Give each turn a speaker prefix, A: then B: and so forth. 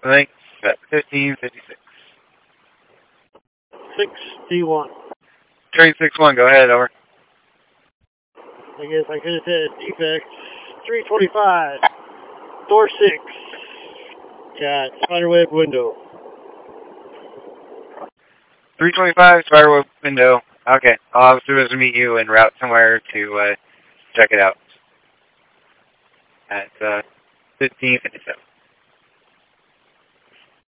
A: I think 1556.
B: 61.
A: Train 61, go ahead, over.
B: I guess I could have said defect. 325. Door 6. Got spiderweb window.
A: 325, spiderweb window. Okay, I'll have to meet you en route somewhere to check it out. At 1557.